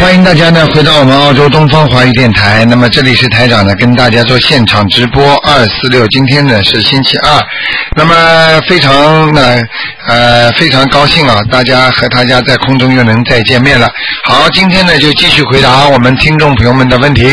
欢迎大家呢回到我们澳洲东方华语电台。那么这里是台长呢跟大家做现场直播246，今天呢是星期二。那么非常高兴啊，大家和大家在空中又能再见面了。好，今天呢就继续回答我们听众朋友们的问题。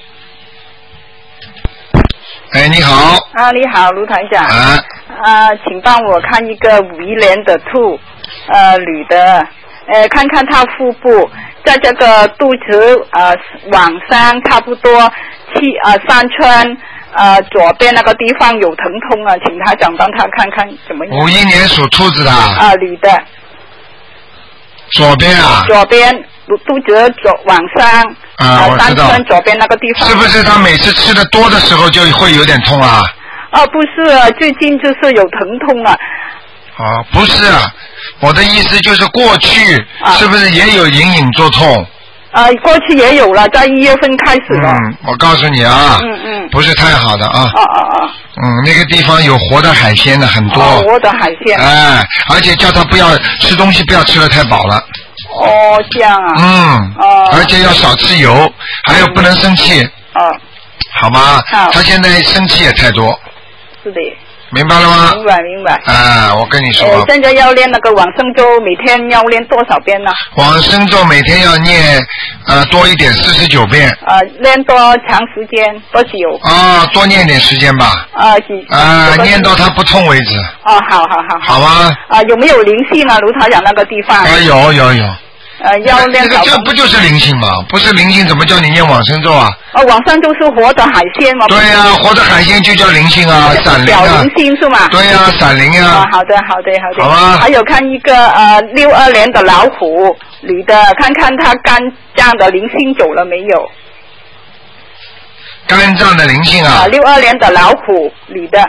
哎，你好。 啊，你好，卢台长。请帮我看一个51年的兔，女的，看看她腹部，在这个肚子往上差不多3寸，左边那个地方有疼痛啊，请台长帮她看看怎么样。 51年属兔子的。 女的。 左边啊？ 左边肚子往上。3寸左边那个地方。 是不是他每次吃的多的时候就会有点痛啊？ 不是，最近就是有疼痛啊。 不是啊，我的意思就是过去是不是也有隐隐作痛？ 过去也有了，在1月份开始了。 我告诉你啊，不是太好的啊。那个地方有活的海鲜的很多。 活的海鲜。 而且叫他不要吃东西，不要吃得太饱了。 这样啊。 而且要少吃油，还有不能生气。好吗？他现在生气也太多。是的。明白了吗？ 明白。 我跟你说。 现在要练那个往生咒，每天要练多少遍呢？ 往生咒每天要念多一点49遍。 练多长时间？多久？ 多念点时间吧。念到它不痛为止。好。好吗？ 有没有灵性啊？卢台长那个地方？ 有。 要练这不就是灵性吗？不是灵性怎么叫你念往生咒啊？ 往生咒是活的海鲜吗？ 对呀，活的海鲜就叫灵性啊，闪灵啊。 小灵性是吗？ 对呀，闪灵呀。 好的。 好吗？ 还有看一个62年的老虎女的，看看她肝脏的灵性走了没有？ 肝脏的灵性啊 ？62年的老虎女的。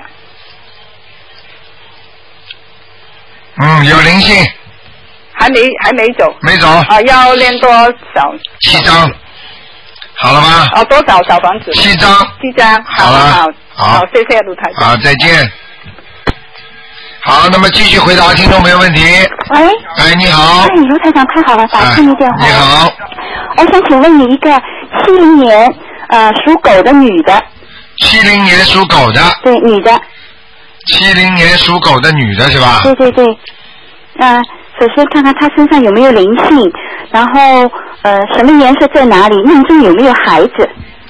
有灵性。 还没走。 没走。 要练多少 ？7张。好了吗？ 多少小房子 ？7张。 7张。好，谢谢卢台长。 再见。好，那么继续回答听众朋友问题。喂。你好。 卢台长，太好了，打通你电话。 你好。 我想请问你一个70年属狗的女的。 70年属狗的。 对，女的。 70年属狗的女的是吧？ 对。首先看看她身上有没有灵性，然后什么颜色在哪里，命中有没有孩子？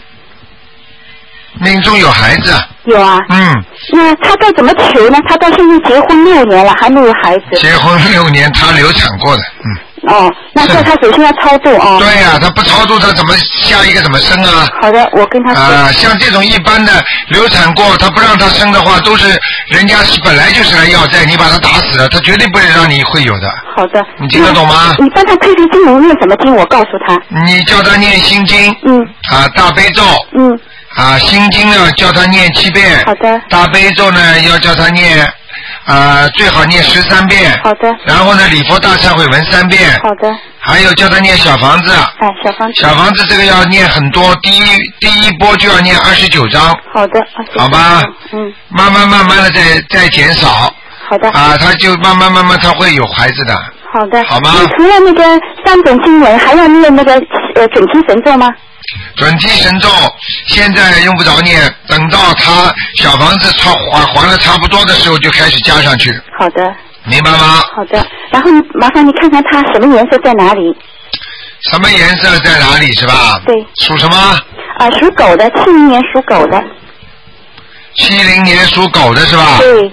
命中有孩子。 有啊。那她该怎么求呢？她到现在结婚6年了，还没有孩子。 结婚6年，她流产过的。 那叫她首先要超度哦。 对呀，她不超度，她怎么下一个怎么生啊？ 好的，我跟她说。 像这种一般的流产过，她不让她生的话，都是人家本来就是来要债，你把她打死了，她绝对不会让你会有的。 好的。 你听得懂吗？ 你帮她推荐经文念什么经？我告诉她。 你叫她念心经。大悲咒。心经呢叫她念7遍。 好的。 大悲咒呢要叫她念。最好念13遍。 好的。 然后呢，礼佛大忏悔文3遍。 好的。 还有叫他念小房子。小房子这个要念很多，第一波就要念29章。好的。好吧。慢慢的再减少。 好的。 他就慢慢他会有孩子的。 好的。 好吗？ 你除了那个3本经文，还要念那个准提神咒吗？ 准提神咒现在用不着念，等到他小房子还了差不多的时候就开始加上去。 好的。 明白吗？ 好的。然后麻烦你看看他什么颜色在哪里？ 什么颜色在哪里是吧？ 对。 属什么？ 属狗的，70年属狗的。 70年属狗的是吧？ 对。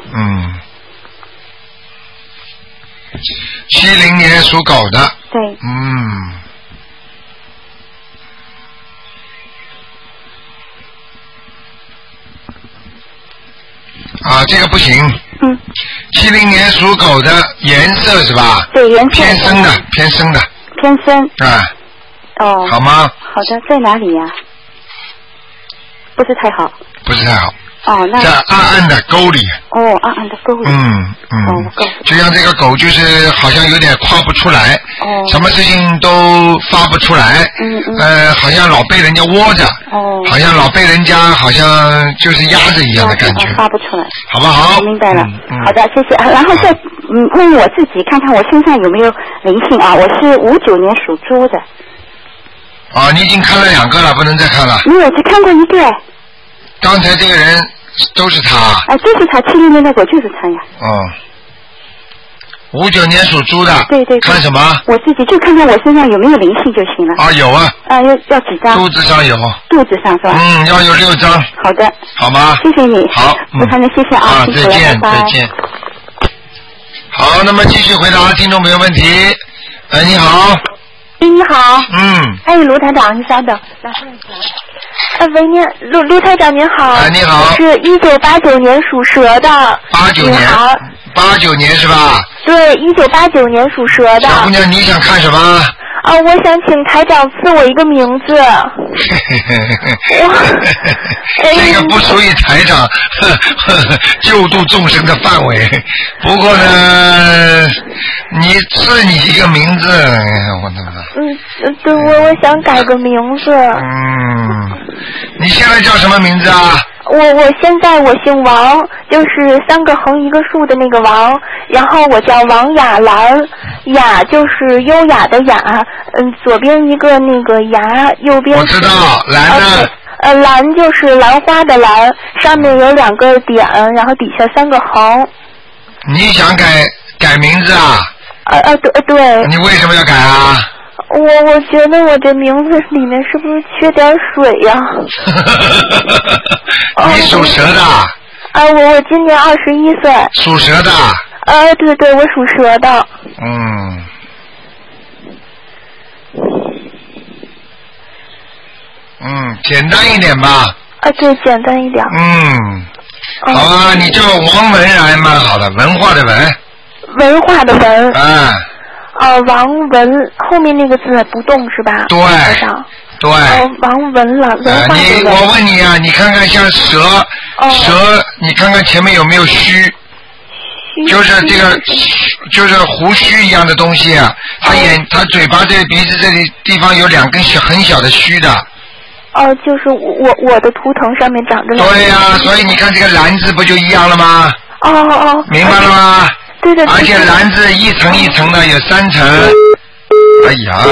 70年属狗的。 对。 这个不行。70年属狗的颜色是吧？ 对，颜色偏深的。 偏深。 好吗？ 好的，在哪里呀？不是太好。那在暗暗的沟里。 暗暗的沟里。 就像这个狗就是好像有点跨不出来。什么事情都发不出来。好像老被人家窝着。好像老被人家好像就是压着一样的感觉。 发不出来。 好不好？ 明白了。好的，谢谢。然后再问我自己，看看我身上有没有灵性啊？我是59年属猪的。 啊，你已经看了2个了，不能再看了。 没有，只看过一个。 刚才这个人都是他。 啊，就是他，70年的狗就是他呀。 哦。59年属猪的。 对对。 看什么？ 我自己就看看我身上有没有灵性就行了。 啊，有啊。 啊，要几张？ 肚子上有。 肚子上是吧？ 要有6张。 好的。 好吗？ 谢谢你。 好。 卢台长，谢谢啊。 再见， 拜拜。 再见。好，那么继续回答听众朋友问题。你好。 你好。 哎， 卢台长，你稍等。喂，卢台长您好。 你好。 是1989年属蛇的。 89年。 你好。 89年是吧？ 对，1989年属蛇的。 小姑娘，你想看什么？ 我想请台长赐我一个名字。 这个不属于台长救度众生的范围。不过呢，你赐你一个名字，我的妈。 对，我想改个名字。 你现在叫什么名字啊？ 我现在我姓王，就是3个横1个竖的那个王，然后我叫王雅兰，雅就是优雅的雅，左边一个那个牙，右边我知道，兰呢？ 兰就是兰花的兰，上面有2个点，然后底下3个横。 你想改名字啊？ 对。 你为什么要改啊？ 我觉得我这名字里面是不是缺点水呀？ 你属蛇的？ 我今年21岁。 属蛇的？ 对，我属蛇的。 简单一点吧。 对，简单一点。 好啊，你叫王文还蛮好的，文化的文。 文化的文。王文后面那个字不动是吧？ 对。对。 王文了，文化的文。 我问你啊，你看看像蛇，你看看前面有没有须？就是这个，就是胡须一样的东西啊。他嘴巴这鼻子这里地方有2根很小的须的。 就是我的图腾上面长着。 对呀，所以你看这个兰字不就一样了吗？明白了吗？ 对。 而且兰字一层一层的，有3层。哎呀，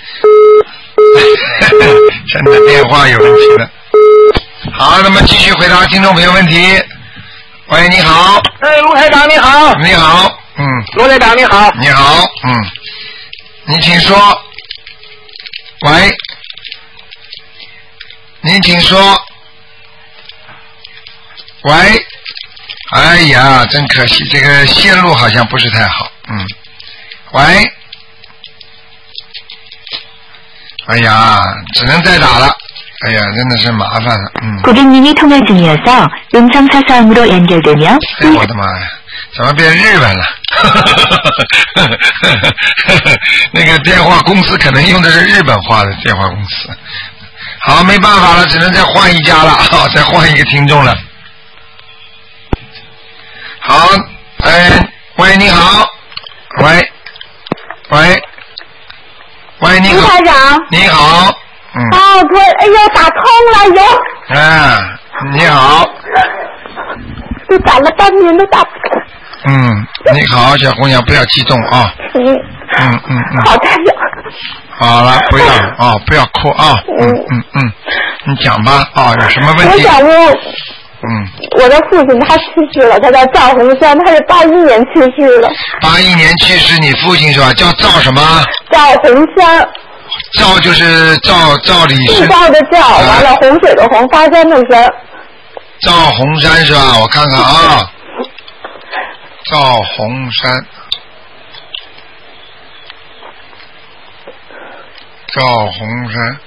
真的电话有问题了。好，那么继续回答听众朋友问题。喂，你好。 卢台长你好。 你好。 卢台长你好。 你好。你请说。喂。您请说。喂。哎呀，真可惜，这个线路好像不是太好。喂。哎呀，只能再打了。哎呀，真的是麻烦了。 고객님이 통화 중이어서 음성사서음으로 연결되며. 哎，我的妈呀，怎么变日文了？那个电话公司可能用的是日本话的电话公司。好，没办法了，只能再换一家了，再换一个听众了。好，喂，你好，喂，你好， 卢台长， 你好， 打通了， 你好， 都打了半年都打不通。 你好，小姑娘，不要激动啊。 好台长。 好了，不要哭啊。你讲吧，有什么问题？ 我想问。我的父亲他去世了，他叫赵洪山，他是81年去世的。 81年去世，你父亲是吧？叫赵什么？ 赵洪山。 赵就是赵李生。 赵的赵，完了洪水的洪，发山的山。 赵洪山是吧？我看看啊。赵洪山。赵洪山。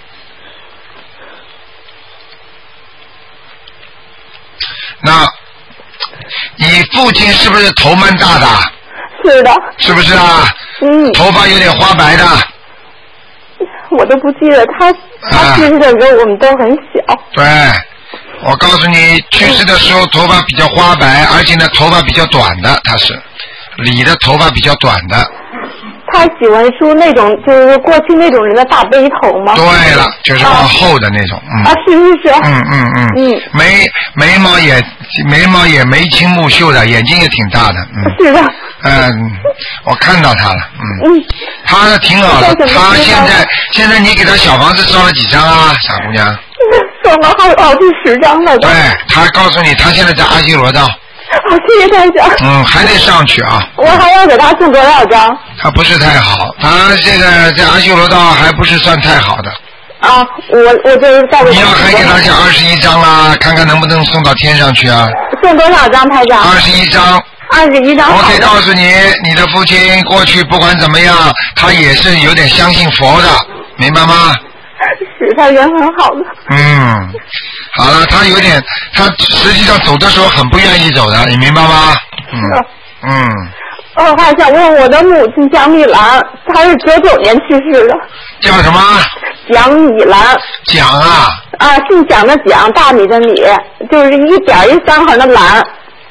那你父亲是不是头蛮大的？ 是的。 是不是啊？头发有点花白的。 我都不记得他去世的时候我们都很小。 对，我告诉你，去世的时候头发比较花白，而且呢头发比较短的，他是理的头发比较短的。 他喜欢梳那种就是过去那种人的大背头吗？ 对了，就是往后的那种。 是。 眉毛也眉清目秀的，眼睛也挺大的。 是的。 我看到他了。 他挺好的，他现在你给他小房子烧了几张啊，傻姑娘？ 烧了好几10张了。 对，他告诉你，他现在在阿修罗道。 好，谢谢台长。 还得上去啊。 我还要给他送多少张？ 他不是太好，他这个在阿修罗道还不是算太好的。 啊，我就是在。 你要还给他讲21张啦，看看能不能送到天上去啊？ 送多少张，台长 ？21张。 21张。 我可以告诉你，你的父亲过去不管怎么样，他也是有点相信佛的，明白吗？ 是，他人很好的。 好了，他实际上走的时候很不愿意走的，你明白吗？ 我还想问我的母亲蒋米兰，她是99年去世的。 叫什么？ 蒋米兰。 蒋啊。 啊，姓蒋的蒋，大米的米，就是一点一3横的兰。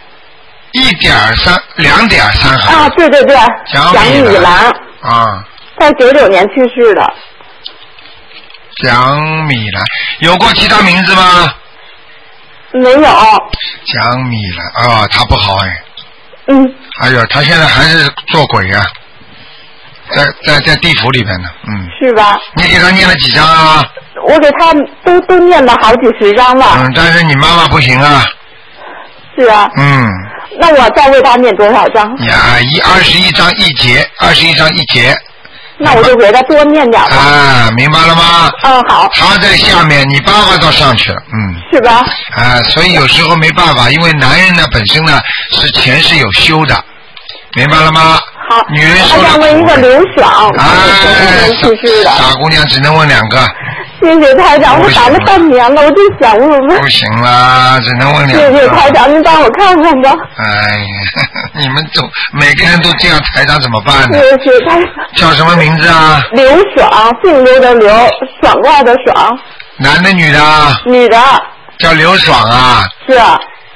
2点3横。 啊，对对对。蒋米兰。 啊。 在99年去世的。 蒋米兰有过其他名字吗？ 没有。 蒋米兰他不好哎。哎呦，他现在还是做鬼啊，在地府里边呢。 是吧？ 你给他念了几张啊？ 我给他都念了好几10张了。 但是你妈妈不行啊。 是啊。那我再为他念多少张 ？21张一节，21张一节。 那我就给他多念点吧。 明白了吗？ 好。 他在下面，你爸爸倒上去了。 是吧？ 所以有时候没办法，因为男人呢本身呢是前世有修的，明白了吗？ 好。 女人说。 我想问一个刘爽，去世的。 傻姑娘只能问2个。 谢谢台长，我打了半年了，我就想问问。 不行啦，只能问2个。 谢谢台长，您帮我看看吧。 哎呀，你们每个人都这样，台长怎么办呢？ 谢谢台长。 叫什么名字啊？ 刘爽，姓刘的刘，爽快的爽。 男的女的？ 女的。 叫刘爽啊。 是啊。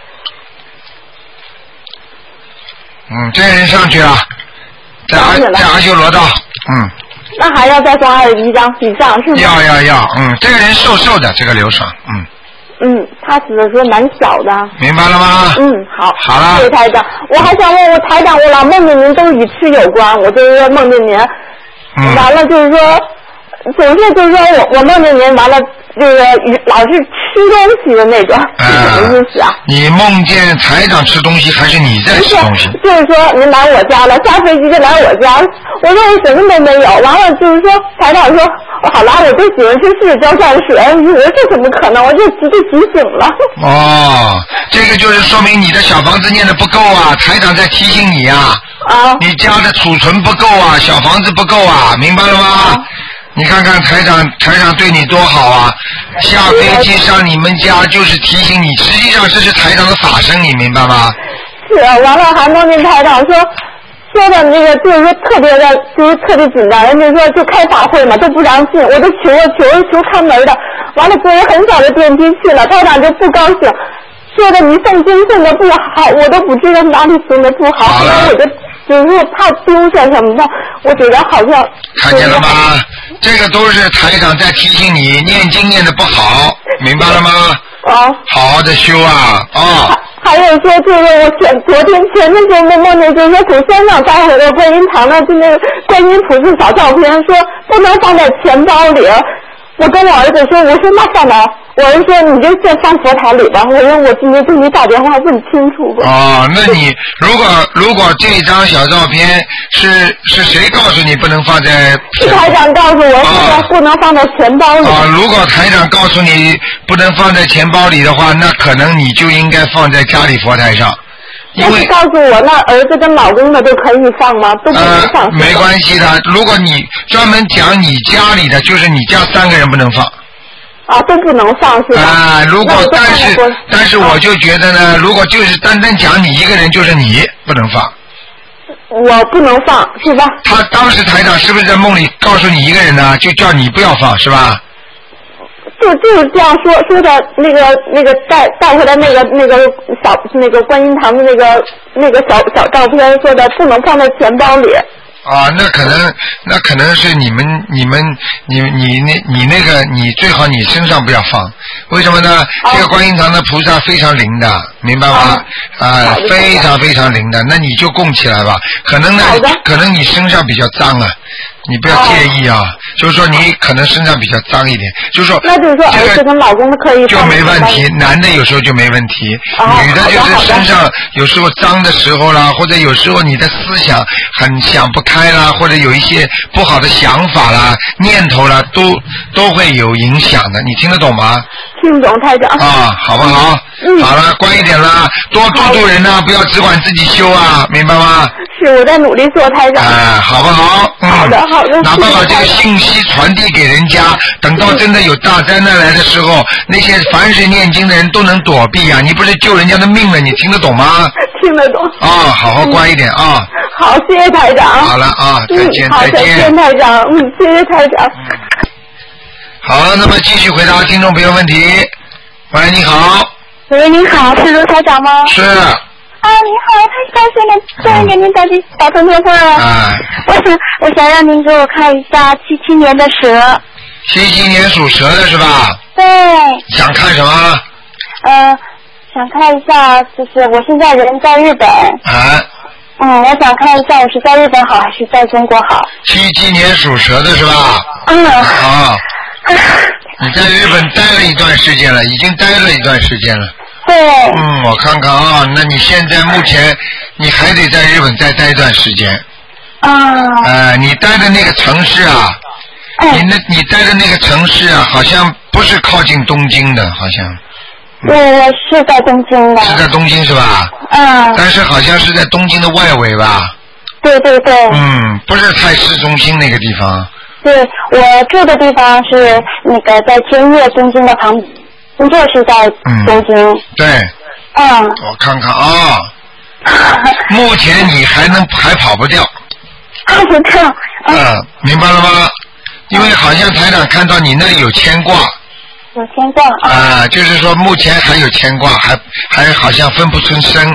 这个人上去了，在阿修罗道。 那还要再送21张以上是吗？ 要，这个人瘦的，这个刘爽， 他死的时候蛮小的。 明白了吗？好了。 谢谢台长，我还想问台长，我老梦见您都与吃有关，我就是说梦见您，完了就是说，总是就是说我梦见您，完了就是老是吃东西的那种，是什么意思啊？你梦见台长吃东西，还是你在吃东西？ 就是说您来我家了，下飞机就来我家，我说我什么都没有，完了就是说台长说好啦，我就喜欢吃柿子浇蘸水，我说这怎么可能？我就提醒了。 这个就是说明你的小房子念的不够啊，台长在提醒你啊。你家的储存不够啊，小房子不够啊，明白了吗？你看看台长对你多好啊！下飞机上你们家就是提醒你，实际上这是台长的法身，你明白吗？ 是，完了还梦见台长说的那个就是说特别的，就是特别紧张，人家说就开法会嘛，都不让进，我都求看门的，完了坐很小的电梯去了，台长就不高兴，说的你诵经诵的不好，我都不知道哪里诵的不好，后来我就是怕丢下什么的，我觉得好像看见了吗？这个都是台长在提醒你，念经念的不好，明白了吗？好好的修啊！ 还有说就是我昨天前天就梦见就是说从香港带回来观音堂的就那个观音菩萨小照片，说不能放在钱包里。我跟我儿子说，我说那放哪？我儿子说你就先放佛台里吧。我说我今天给你打电话问清楚吧。 那你如果这张小照片是谁告诉你不能放在？ 是台长告诉我说不能放在钱包里。 如果台长告诉你不能放在钱包里的话，那可能你就应该放在家里佛台上。因为告诉我，那儿子跟老公的都可以放吗？都不能放。 没关系的，如果你专门讲你家里的，就是你家3个人不能放。 都不能放是吧？ 如果但是我就觉得呢，如果就是单单讲你一个人，就是你不能放。 我不能放是吧？ 他当时台长是不是在梦里告诉你一个人呢？就叫你不要放是吧？ 就是这样说的，那个带回来那个小那个观音堂的那个小照片，说的不能放在钱包里。 那可能是你那个你最好你身上不要放，为什么呢？这个观音堂的菩萨非常灵的， 明白吗？非常非常灵的，那你就供起来吧。可能呢，可能你身上比较脏啊，你不要介意啊。就是说你可能身上比较脏一点，就是说。 那就是说儿子跟老公的可以。 就没问题，男的有时候就没问题，女的就是身上有时候脏的时候啦，或者有时候你的思想很想不开啦，或者有一些不好的想法啦、念头啦，都会有影响的。你听得懂吗？ 听懂，台长。 啊，好不好？好了，乖一点啦，多度人呐，不要只管自己修啊，明白吗？ 是，我在努力做，台长。 好不好？ 好的，好的。 哪怕把这个信息传递给人家，等到真的有大灾难来的时候，那些凡是念经的人都能躲避啊！你不是救人家的命了，你听得懂吗？ 听得懂。 好好乖一点啊！ 好，谢谢台长。 好了啊，再见， 再见，台长。谢谢台长。 好，那么继续回答听众朋友问题。喂，你好。 喂，你好，是卢台长吗？ 是。 你好，太高兴了，终于给您打通电话了。我想让您给我看一下77年的蛇。 77年属蛇的是吧？ 对。 想看什么？ 想看一下，就是我现在人在日本。我想看一下我是在日本好还是在中国好。 77年属蛇的是吧？你在日本待了一段时间了，已经待了一段时间了。 对。 我看看啊，那你现在目前你还得在日本再待一段时间。你待的那个城市啊，你待的那个城市啊，好像不是靠近东京的，好像。 我是在东京的。 是在东京是吧？但是好像是在东京的外围吧？ 对对对。 不是太市中心那个地方。 对，我住的地方是那个在千叶，东京的旁边。工作是在东京。 对。我看看啊。目前你还跑不掉。 跑不掉。 明白了吗？因为好像台长看到你那里有牵挂。 有牵挂。 就是说目前还有牵挂，还好像分不出身。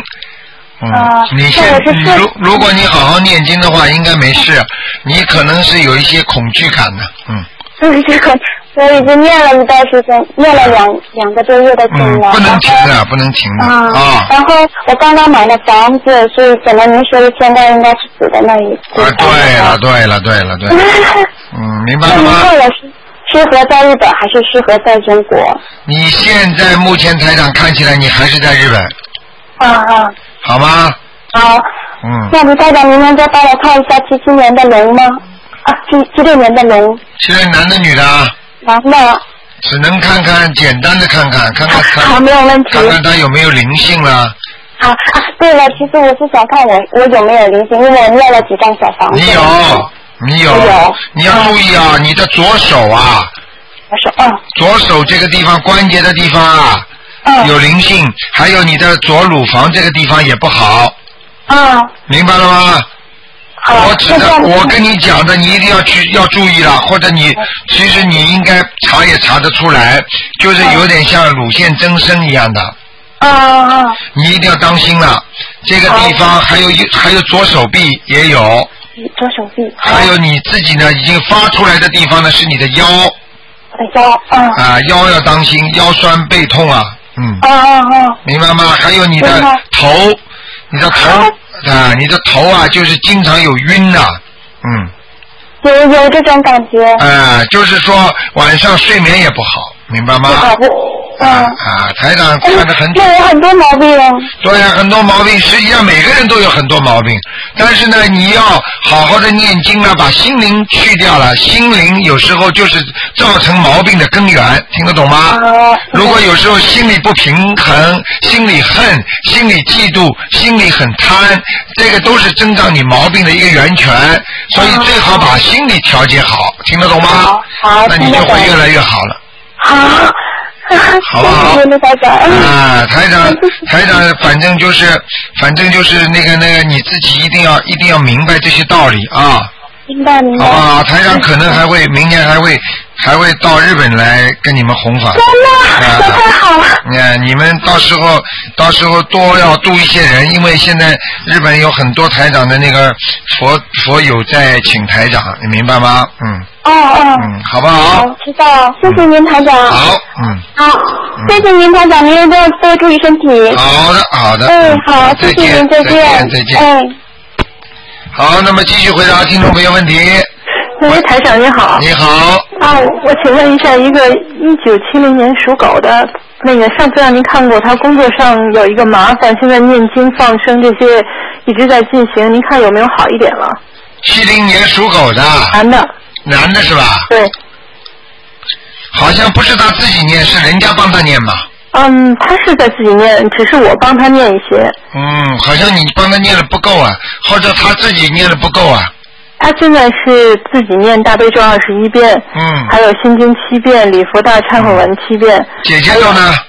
如果你好好念经的话，应该没事。你可能是有一些恐惧感的。 我已经念了一段时间，念了两个多月的经了。 不能停的，不能停的。 然后我刚刚买了房子，所以可能您说的现在应该是指的那一次。 对了。明白了吗？ 那我适合在日本还是适合在中国？ 你现在目前台长看起来你还是在日本。好吗？ 好。那卢台长，您能再帮我看一下77年的龙吗？76年的龙。 76男的女的？ 男的。 只能看看，简单的看看。 好，没有问题。 看看他有没有灵性了。 好对了，其实我是想看我有没有灵性，因为我念了几张小房子。 你有，你要注意啊，你的左手啊。左手这个地方关节的地方啊。有灵性，还有你的左乳房这个地方也不好。明白了吗？我跟你讲的，你一定要注意了，或者其实你应该查也查得出来，就是有点像乳腺增生一样的。你一定要当心了，这个地方还有左手臂也有。 左手臂。 还有你自己呢，已经发出来的地方呢是你的腰。腰要当心，腰酸背痛啊。明白吗？还有你的头，你的头啊，就是经常有晕呐。 有这种感觉。 就是说晚上睡眠也不好，明白吗？台长看得很准。 有很多毛病。 对呀，很多毛病，实际上每个人都有很多毛病，但是呢，你要好好的念经啊，把心灵去掉了，心灵有时候就是造成毛病的根源，听得懂吗？如果有时候心里不平衡，心里恨，心里嫉妒，心里很贪，这个都是增长你毛病的一个源泉，所以最好把心理调节好，听得懂吗？ 好， 那你就会越来越好了。好不好？台长，反正就是那个，你自己一定要明白这些道理啊。 明白。 台长可能明年还会还会到日本来跟你们弘法。 真的，这太好了。 你们到时候多要度一些人，因为现在日本有很多台长的那个佛友在请台长，你明白吗？好不好？ 好，知道，谢谢您台长。 好， 好，谢谢您台长，您一定要多注意身体。 好的。 好，谢谢您，再见。 好，那么继续回答听众朋友问题。 喂，台长你好。 你好。 我请问一下，一个1970年属狗的，那个上次让您看过，他工作上有一个麻烦，现在念经放生这些一直在进行，您看有没有好一点了 ？70年属狗的。男的是吧？ 对。 好像不是他自己念，是人家帮他念嘛。 他是在自己念，只是我帮他念一些。 好像你帮他念的不够啊，或者他自己念的不够啊。 他现在是自己念大悲咒21遍，还有心经7遍，礼佛大忏悔文7遍。 姐姐咒呢？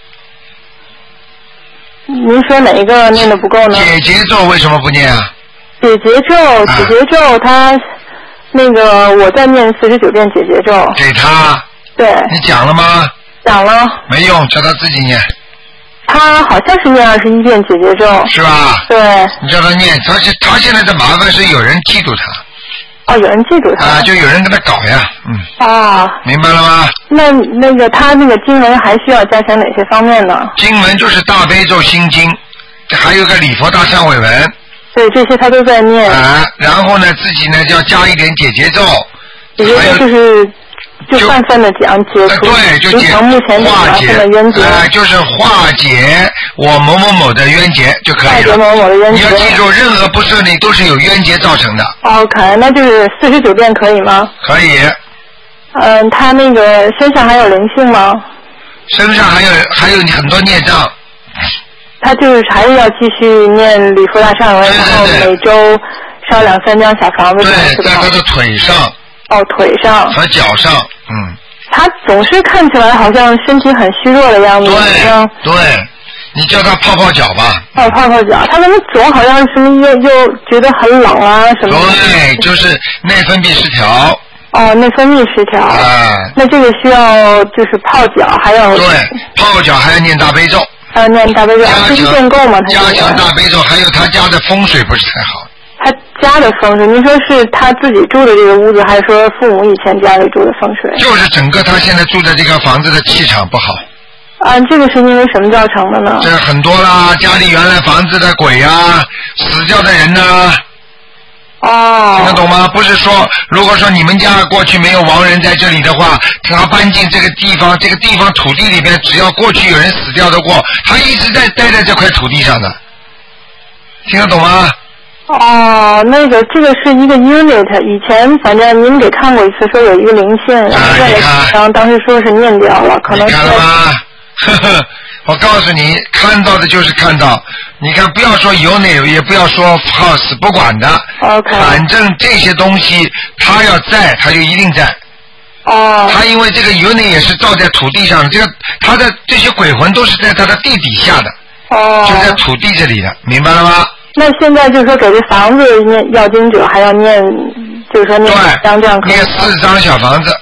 您说哪一个念的不够呢？ 姐姐咒为什么不念啊？ 姐姐咒，他那个我在念49遍姐姐咒。 给他？ 对。你讲了吗？ 讲了。没用，叫他自己念。 他好像是念21遍姐姐咒。 是吧？ 对。 你叫他念，他现在的麻烦是有人记住他。 有人记住他。 就有人跟他搞呀，明白了吗？ 那个他那个经文还需要加强哪些方面呢？ 经文就是大悲咒心经，还有个礼佛大忏悔文。 对，这些他都在念。 然后呢，自己呢就要加一点姐姐咒。 姐姐咒就泛泛的讲解除平常目前的麻烦的冤结。 就是化解我某某某的冤结就可以了。 化解某某的冤结。 你要记住，任何不顺利都是有冤结造成的。 OK， 那就是49遍可以吗？ 可以。 他那个身上还有灵性吗？ 身上还有很多孽障。 他就是还是要继续念礼佛大忏悔文，然后每周烧2-3张小房子。 对，在他的腿上。 腿上和脚上， 他总是看起来好像身体很虚弱的样子。 对，你叫他泡泡脚吧。 泡脚，他怎么总好像什么又觉得很冷啊什么的。 对，就是内分泌失调。 内分泌失调。那这个需要就是泡脚，还有。 对，泡脚还要念大悲咒。 念大悲咒，这是建构吗？ 加强大悲咒，还有他家的风水不是太好。 他家的风水，您说是他自己住的这个屋子，还是说父母以前家里住的风水？ 就是整个他现在住的这个房子的气场不好。 这个是因为什么造成的呢？ 这很多啦，家里原来房子的鬼啊，死掉的人呢。听得懂吗？不是说，如果说你们家过去没有亡人在这里的话，他搬进这个地方土地里边，只要过去有人死掉的过，他一直在待在这块土地上的。听得懂吗？ 这个是一个 unit， 以前反正您给看过一次，说有一个灵性，然后当时说是念掉了，可能是。你看了吗？ 我告诉你，看到的就是看到。你看，不要说unit，也不要说 house， 不管的。 OK。 反正这些东西，它要在，它就一定在。它因为这个unit也是造在土地上的，它的这些鬼魂都是在它的地底下的。就在土地这里的，明白了吗？ 那现在就是说给这房子念要经者还要念，就是说念4张这样可以。 念4张小房子。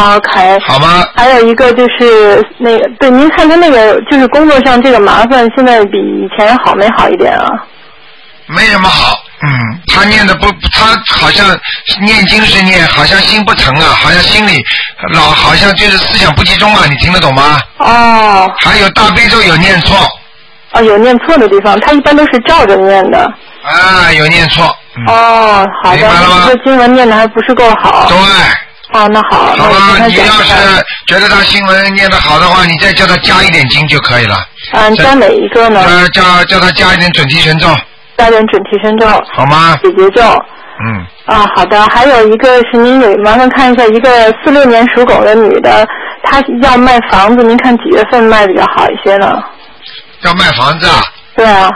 OK。 好吗？ 还有一个就是那个，对，您看他那个就是工作上这个麻烦，现在比以前好没好一点啊？ 没什么好，他念的不，他好像念经是念，好像心不诚啊，好像心里好像就是思想不集中啊，你听得懂吗？还有大悲咒有念错。 有念错的地方，他一般都是照着念的。 有念错。 好的。明白了吗？这经文念的还不是够好。 对。 那好。 好吧，你要是觉得他经文念得好的话，你再叫他加一点经就可以了。 加哪一个呢？ 叫他加一点准提神咒。 加点准提神咒。好吗？ 解结咒。好的。还有一个是您麻烦看一下，一个46年属狗的女的，她要卖房子，您看几月份卖比较好一些呢？ 要卖房子啊？ 对啊。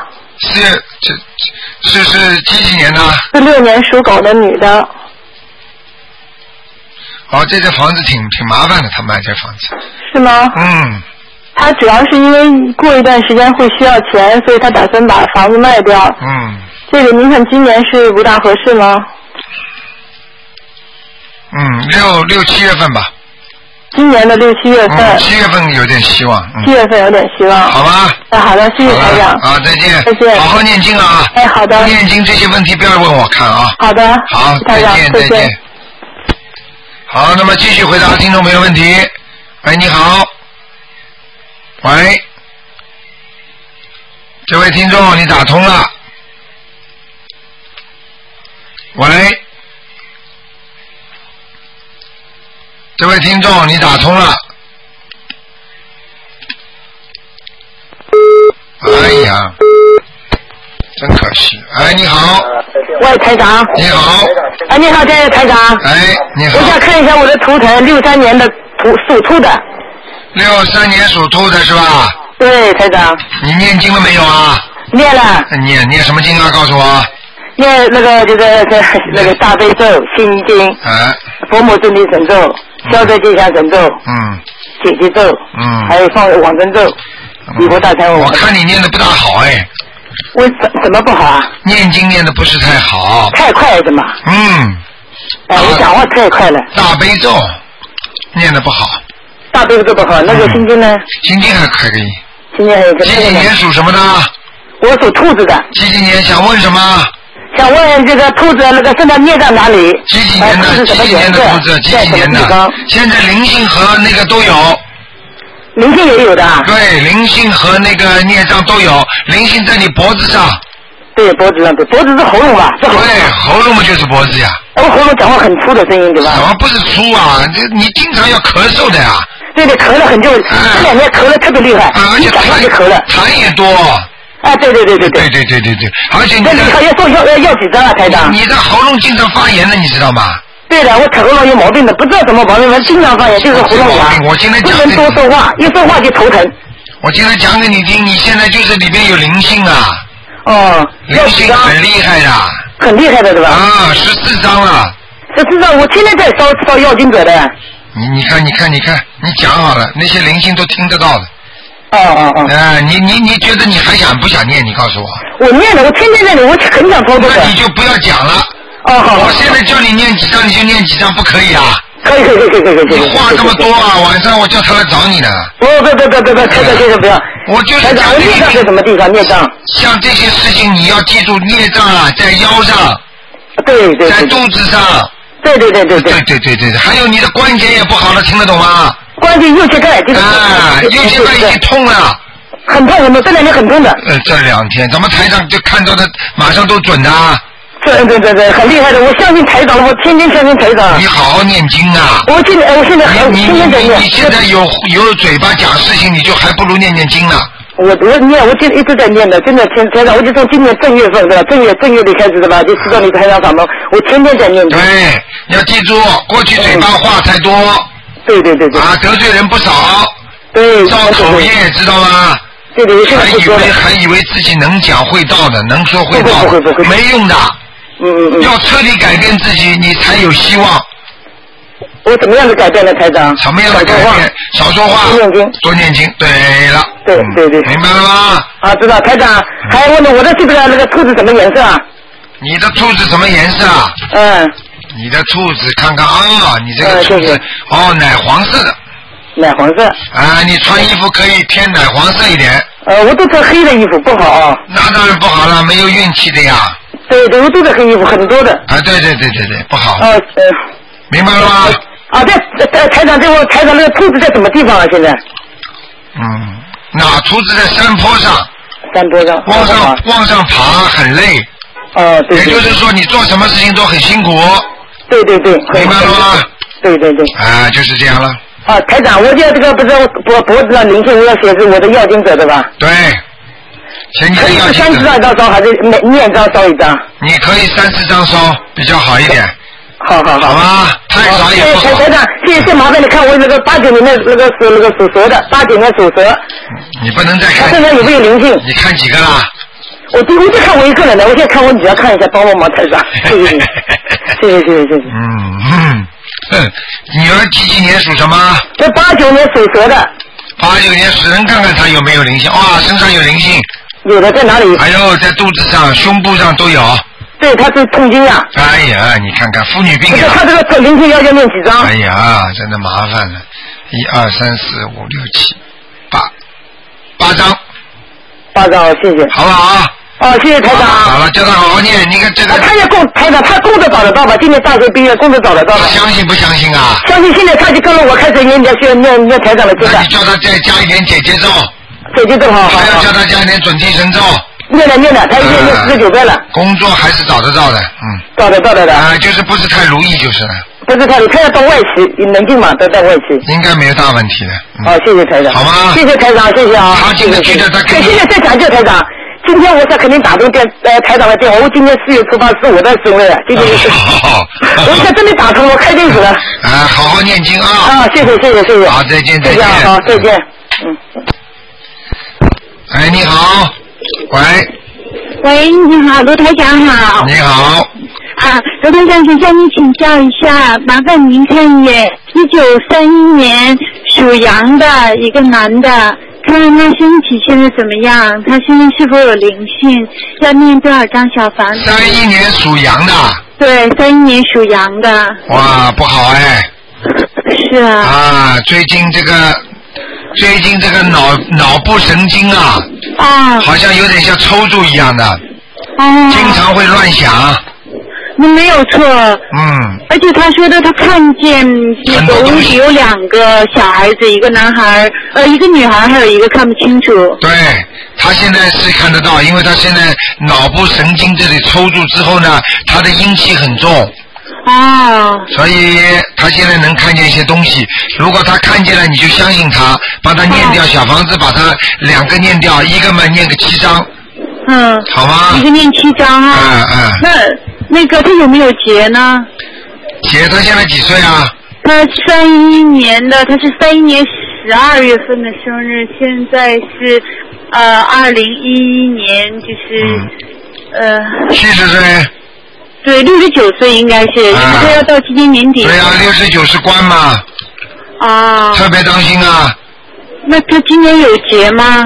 是几年的 ？46年属狗的女的。 这房子挺麻烦的，他卖这房子。 是吗？他主要是因为过一段时间会需要钱，所以他打算把房子卖掉。这个您看今年是不大合适吗？ 6、7月份吧。 今年的6、7月份。 7月份有点希望。 7月份有点希望。 好吧。 好的，谢谢台长。 啊，再见。 再见。 好好念经啊。 好的。 念经这些问题不要问我看啊。 好的。 好，再见，再见。好，那么继续回答听众朋友问题。喂，你好。喂，这位听众，你打通了。喂，这位听众，你打通了。哎呀，真可惜。哎，你好。 喂，台长。 你好。 哎，你好，这位台长。 哎，你好。 我想看一下我的图腾，63年的属兔的。 63年属兔的是吧？ 对，台长。 你念经了没有啊？ 念了。 念什么经啊？告诉我。 念那个就是那个大悲咒、心经、佛母真谛神咒、消灾吉祥神咒、解结咒，还有放往生咒、礼佛大忏悔。 我看你念的不大好哎。 为怎么不好啊？ 念经念的不是太好。 太快是吗？我讲话太快了。 大悲咒念的不好。 大悲咒不好，那个心经呢？ 心经还可以。 心经还有。 几几年属什么的？ 我属兔子的。 几几年想问什么？ 想问这个兔子那个身上孽障哪里？ 几几年的？几几年的兔子？几几年的？现在灵性和那个都有。 灵性也有的。 对，灵性和那个孽障都有。灵性在你脖子上。 对，脖子上，对，脖子是喉咙吧？ 对，喉咙嘛就是脖子呀。 我喉咙讲话很粗的声音，对吧？ 怎么不是粗啊？你经常要咳嗽的呀。 对，咳了很久，这2年咳了特别厉害。 而且痰也多。 啊，对， 而且你要几张啊，台长？ 你的喉咙经常发炎的，你知道吗？ 对的，我喉咙有毛病的，不知道什么毛病，我经常发炎，就是喉咙痒。 我今天讲不能多说话，一说话就头疼。 我今天讲给你听，你现在就是里边有灵性啊。灵性很厉害的。 很厉害的，对吧 ？14张了。 14张，我天天在烧药精者的。 你看，你讲好了，那些灵性都听得到的。你觉得你还想不想念？你告诉我。 我念了，我天天在念，我很想操作的。 那你就不要讲了。 好。 我现在叫你念几张，你就念几张，不可以啊？ 可以。 你话这么多啊！晚上我叫他来找你呢。 不，台长不要。 我就是讲这个。孽障在什么地方？孽障。 像这些事情你要记住，孽障啊，在腰上。 对。 在肚子上。 对。 还有你的关节也不好了，听得懂吗？ 关节右膝盖就是。 右膝盖已经痛了。 很痛，这2天很痛的。 这2天，咱们台上就看到的，马上都准的。 对，很厉害的，我相信台长，我天天相信台长。 你好好念经啊！ 我现在天天在念。 你现在有嘴巴讲事情，你就还不如念经呢。 我念，我一直在念的，真的台长，我就从今年正月份对吧？正月里开始的吧，就知道你台长法门，我天天在念。 对，要记住，过去嘴巴话太多。 对。 得罪人不少。 对。 造口业，知道吗？ 对， 还以为自己能讲会道的，能说会道的，没用的。要彻底改变自己，你才有希望。 我怎么样的改变呢，台长？ 什么样的改变？少说话，多念经。对了。 对。 明白了吗？ 知道。台长，还问我的是不是那个兔子什么颜色啊？ 你的兔子什么颜色啊？你的兔子看看啊，你这个兔子奶黄色的。 奶黄色。 你穿衣服可以偏奶黄色一点。 我都穿黑的衣服，不好。 那当然不好了，没有运气的呀。 对，我都是黑衣服，很多的。 对，不好。明白了吗？ 在台长，台长那个兔子在什么地方啊？现在？ 那兔子在山坡上。 山坡上。 往上爬很累。 对。 也就是说，你做什么事情都很辛苦。 对。 明白了吗？ 对。 就是这样了。 台长，我现在这个不是我脖子上灵性，我要写是我的要经者对吧？ 对。前几天要记得。 可以3-4张烧还是念张烧1张？ 你可以3-4张烧比较好一点。 好吧，太少也不好。 台长，谢谢麻烦你看我那个89年的那个属蛇的，89年属蛇。 你不能再看。 他身上有没有灵性？ 你看几个啦？ 我就看我一个人的，我现在看我女儿看一下，帮忙台长，谢谢你，谢谢。 女儿几年属什么？ 这89年属蛇的。 89年属人，看看她有没有灵性。身上有灵性。 有的在哪里？ 还有在肚子上、胸部上都有。 对，他是痛经呀。 哎呀，你看看妇女病呀。 他这个灵性要念几张？ 哎呀，真的麻烦了。 1、2、3、4、5、6、7、8张。 8张，谢谢。 好不好？ 谢谢台长。 好了，叫他好好念。你看这个。 他也台长，他工作找得到吧？今年大学毕业，工作找得到吧？ 相信不相信啊？ 相信，现在他就跟了我开始念台长的经。 那你叫他再加一点姐姐咒。 姐姐咒好。 还要叫他加一点准提神咒。 念了，他已经念49遍了。 工作还是找得到的， 找得到的。 就是不是太如意就是了。 不是太如意，他要到外企，能进吗？到外企。 应该没有大问题的。 谢谢台长。 好吗？ 谢谢台长，谢谢啊。 好，记得他。 现在再讲究台长。今天我是肯定打通台长的电话，我今天4月初8是我的生日，今天是。我现在真的打通了，我开电子了。 好好念经啊！ 谢谢。 好，再见。 谢谢啊，好，再见。 哎，你好， 喂，你好，卢台长好。 你好。 卢台长，想向你请教一下，麻烦您看一眼1931年属羊的一个男的，看看他身体现在怎么样，他现在是否有灵性，要念多少张小房子 ？31年属羊的。对 ，31年属羊的。 哇，不好哎。 是啊。 最近这个脑部神经好像有点像抽搐一样的。经常会乱想。 那没有错。而且他说的，他看见那个屋里有2个小孩子，一个男孩，一个女孩，还有一个看不清楚。 对，他现在是看得到，因为他现在脑部神经这里抽搐之后呢，他的阴气很重。所以他现在能看见一些东西。如果他看见了，你就相信他，帮他念掉小房子，把他2个念掉，一个嘛念个7张。好吗？ 一个念7张那个他有没有结呢？ 结，他现在几岁啊？ 他31年的，他是31年12月份的生日，现在是2011年，就是 70岁。 对，69岁应该是，因为他要到今年年底。 对啊，69是官嘛。特别当心啊。 那他今年有结吗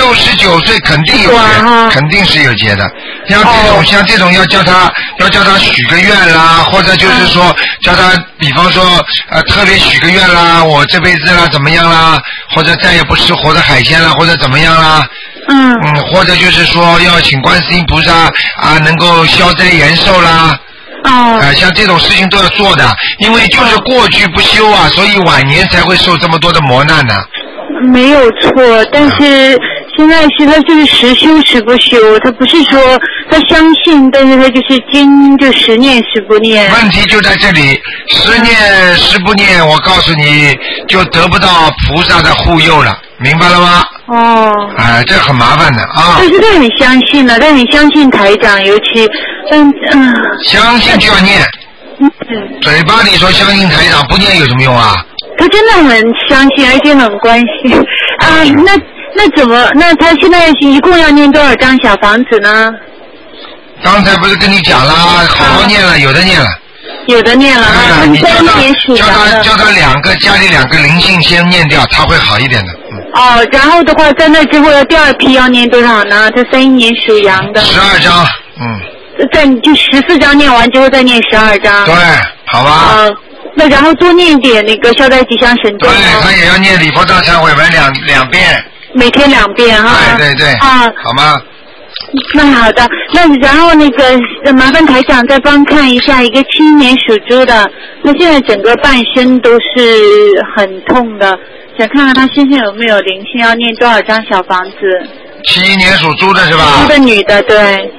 ？69岁肯定有结，肯定是有结的。像这种要叫他许个愿啦，或者就是说叫他，比方说特别许个愿啦，我这辈子啦怎么样啦，或者再也不吃活的海鲜啦，或者怎么样啦。或者就是说要请观世音菩萨能够消灾延寿啦。像这种事情都要做的，因为就是过去不修所以晚年才会受这么多的磨难呢。 没有错，但是现在是他就是时修时不修，他不是说他相信，但是他就是经就时念时不念。 问题就在这里，时念时不念，我告诉你就得不到菩萨的护佑了，明白了吗？这很麻烦的但是他很相信的，他很相信台长，尤其相信就要念。嘴巴里说相信台长，不念有什么用啊？ 他真的很相信，而且很关心那怎么？那他现在一共要念多少张小房子呢？ 刚才不是跟你讲了，好好念了，有的念了。 你叫他家里2个灵性先念掉，他会好一点的。 然后的话，在那之后第2批要念多少呢？他31年属羊的。 12张。 就14张念完之后再念12张。 对，好吧。 那然后多念点那个消灾吉祥神咒。 对，他也要念礼佛大忏悔文两遍。 每天2遍对。好吗？ 那好的，那然后那个麻烦台长再帮看一下一个71年属猪的，那现在整个半身都是很痛的，想看看他身上有没有灵性，要念多少张小房子。 71年属猪的是吧？ 猪的女的，对。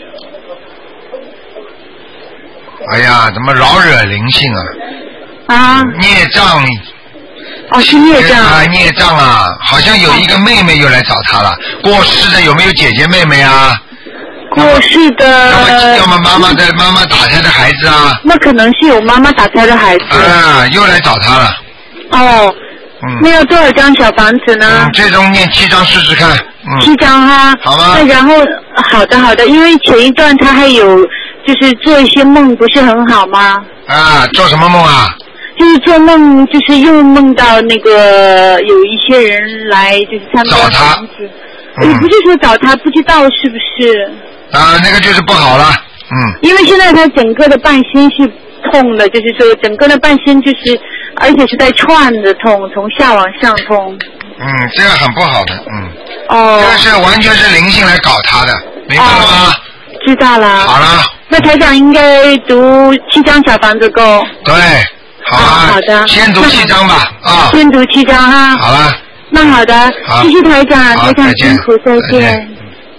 哎呀，怎么老惹灵性孽障。 是孽障。 孽障好像有一个妹妹又来找他了。过世的有没有姐姐妹妹啊？ 过世的。 要么妈妈打胎的孩子啊？ 那可能是有妈妈打胎的孩子。 又来找他了。 那要多少张小房子呢？ 这种念7张试试看。 7张好吗？ 那然后好的，因为前一段他还有就是做一些梦，不是很好吗？ 做什么梦啊？ 就是做梦，就是又梦到那个有一些人来，就是他们找他。 也不是说找他，不知道是不是。 那个就是不好了。 因为现在他整个的半身是痛的，就是说整个的半身就是而且是在串着痛，从下往上痛。 这个很不好的， 哦。 这个是完全是灵性来搞他的，明白了吗？ 知道了。 好了。 那台长应该读7张小房子够。 对，好啊。 好的。 先读7张吧，啊。 先读7张哈。 好了。 那好的，谢谢台长，台长辛苦，再见。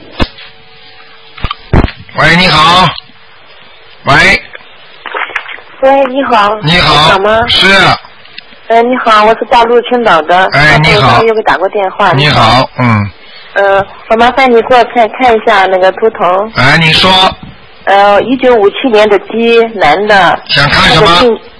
喂，你好。喂。 喂，你好。 你好。 吗？ 是。 你好，我是大陆青岛的。 你好。 我又给打过电话。 你好， 我麻烦你给我看一下那个图腾。 你说。 1957年的鸡，男的。 想看什么？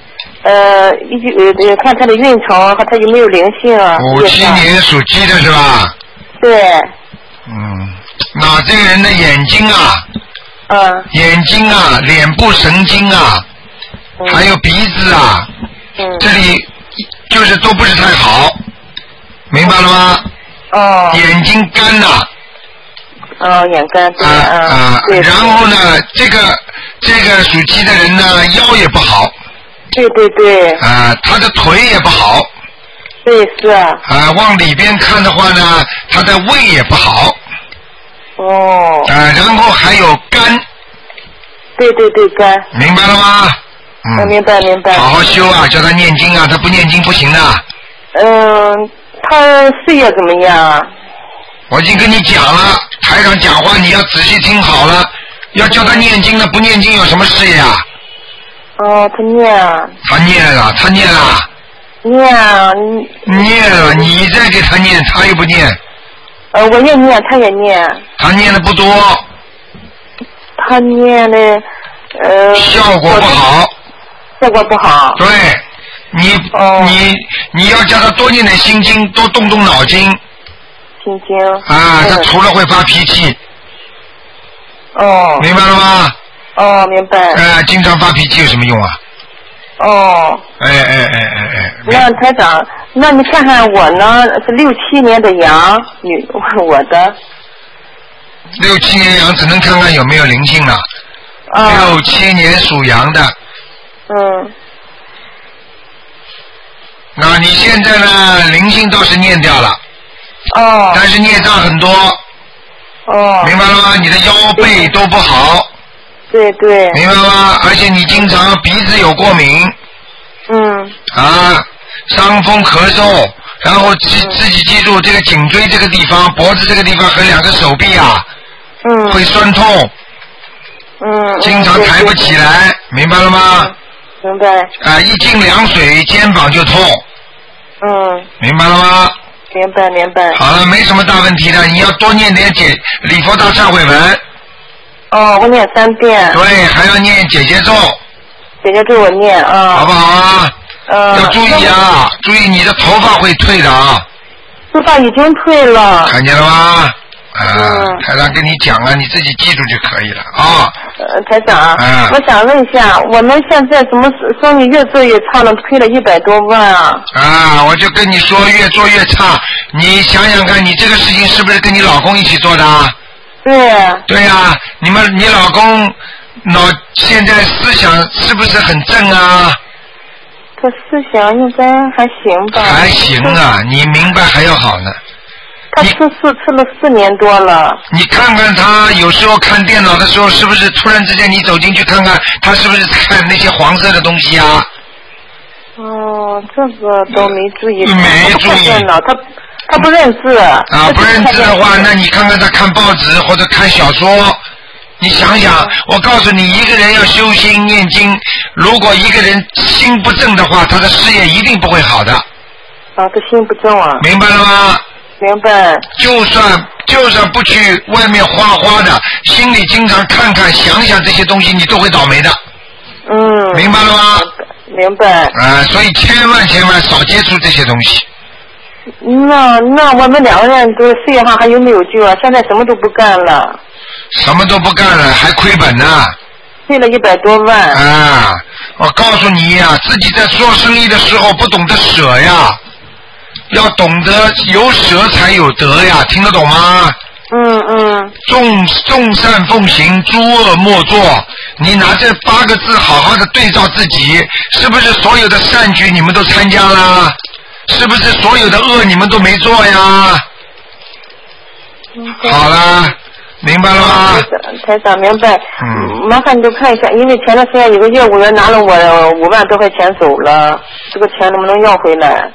看他的运程和他有没有灵性啊。 57年属鸡的是吧？ 对。 那这个人的眼睛啊，眼睛啊，脸部神经啊，还有鼻子啊，这里就是都不是太好，明白了吗？眼睛干呐。 眼干。 对。然后呢，这个属鸡的人呢，腰也不好。 对。 他的腿也不好。 对，是。 往里边看的话呢，他的胃也不好。然后还有肝。 对，肝。 明白了吗？ 明白。 好好修啊，叫他念经啊，他不念经不行的。 他事业怎么样？ 我已经跟你讲了，台长讲话你要仔细听好了，要叫他念经的，不念经有什么事业啊？ 他念啊。 他念了。念了，你再给他念，他又不念。 我也念，他也念。 他念的不多。 他念的效果不好。对，你要叫他多念点心经，多动动脑筋。 心经。 他除了会发脾气。明白了吗？ 明白。 经常发脾气有什么用啊？ 那台长，那你看看我呢？是67年的羊女，我的。 67年羊只能看看有没有灵性了。67年属羊的。那你现在呢？灵性倒是念掉了。但是孽障很多。明白了吗？你的腰背都不好。 对。 明白吗？而且你经常鼻子有过敏。伤风咳嗽，然后自己记住这个颈椎这个地方、脖子这个地方和2个手臂会酸痛。经常抬不起来，明白了吗？ 明白。 一进凉水肩膀就痛。明白了吗？ 明白。 好了，没什么大问题的，你要多念点礼佛大忏悔文。 我念3遍。 对，还要念姐姐咒。 姐姐咒我念好不好啊？要注意啊，注意你的头发会退的啊。 头发已经退了。 看见了吗？台长跟你讲了，你自己记住就可以了啊。 台长，我想问一下，我们现在怎么生意越做越差了，亏了100多万啊？ 我就跟你说，越做越差。你想想看，你这个事情是不是跟你老公一起做的？对呀，你老公现在思想是不是很正啊？ 他思想应该还行吧。 还行啊，你明白还要好呢。 他吃了4年多了。 你看看他有时候看电脑的时候，是不是突然之间你走进去看看，他是不是看那些黄色的东西啊？ 这个都没注意。 没注意。 电脑他不认字。 不认字的话，那你看看他看报纸或者看小说。你想想，我告诉你，一个人要修心念经，如果一个人心不正的话，他的事业一定不会好的。 他心不正啊。 明白了吗？ 明白。 就算不去外面花的，心里经常看看想想这些东西，你都会倒霉的。明白了吗？ 明白。 所以千万少接触这些东西。 那我们2个人都事业上还有没有救啊？现在什么都不干了。 什么都不干了，还亏本呢。 亏了100多万。 我告诉你呀，自己在做生意的时候不懂得舍呀，要懂得有舍才有得呀，听得懂吗？ 众善奉行，诸恶莫作。你拿这8个字好好的对照自己，是不是所有的善举你们都参加了？是不是所有的恶你们都没做呀？好了，明白了吗？ 台长明白。麻烦你就看一下，因为前段时间有个业务员拿了我5万多块钱走了，这个钱能不能要回来？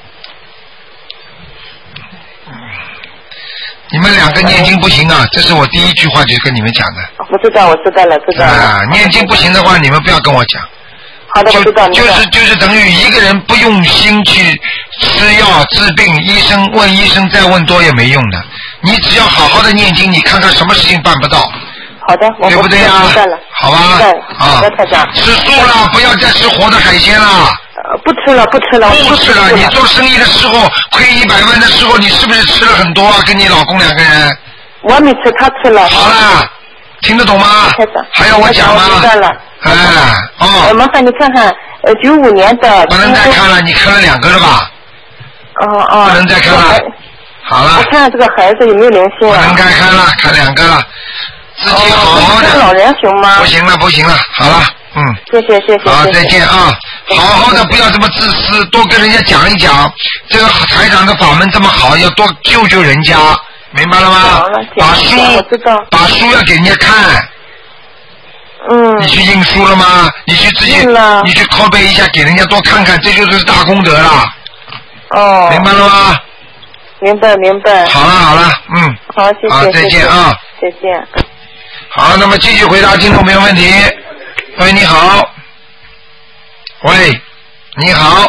你们2个念经不行啊，这是我第一句话就跟你们讲的。 我知道了。 念经不行的话，你们不要跟我讲。 好的，我知道。 就是等于一个人不用心去吃药治病，问医生再问多也没用的。你只要好好的念经，你看看什么事情办不到。 好的， 对不对呀？好吧。 好的，台长。 吃素了，不要再吃活的海鲜了。 不吃了。 你做生意的时候亏100万的时候，你是不是吃了很多啊？跟你老公2个人。 我没吃，他吃了。 好了，听得懂吗？还要我讲吗？ 明白了。麻烦你看看，95年的。 不能再看了，你看了2个了吧？不能再看了。好了。 我看看这个孩子有没有灵性啊？ 不能再看了，看2个了。自己好好的。 老人行吗？ 不行了，好了。 谢谢。 好，再见啊！好好的，不要这么自私，多跟人家讲一讲。这个台长的法门这么好，要多救救人家，明白了吗？把书要给人家看。你去印书了吗？你去自己，你去copy一下，给人家多看看，这就是大功德了。明白了吗？ 明白。 好了。 好，谢谢。 好，再见啊！ 再见。 好，那么继续回答听众没有问题。喂，你好。喂，你好。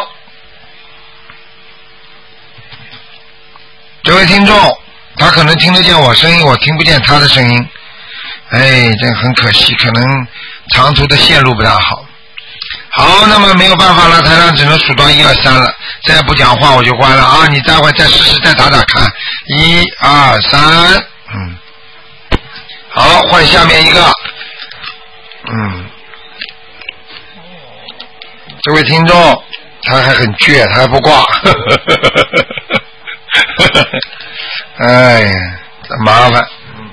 这位听众，他可能听得见我声音，我听不见他的声音。这很可惜，可能长途的线路不大好。好，那么没有办法了，台上只能数到1、2、3了，再不讲话我就关了啊！你待会再试试，再打打看，1、2、3，好，换下面一个，这位听众他还很倔，他还不挂，哎呀，真麻烦。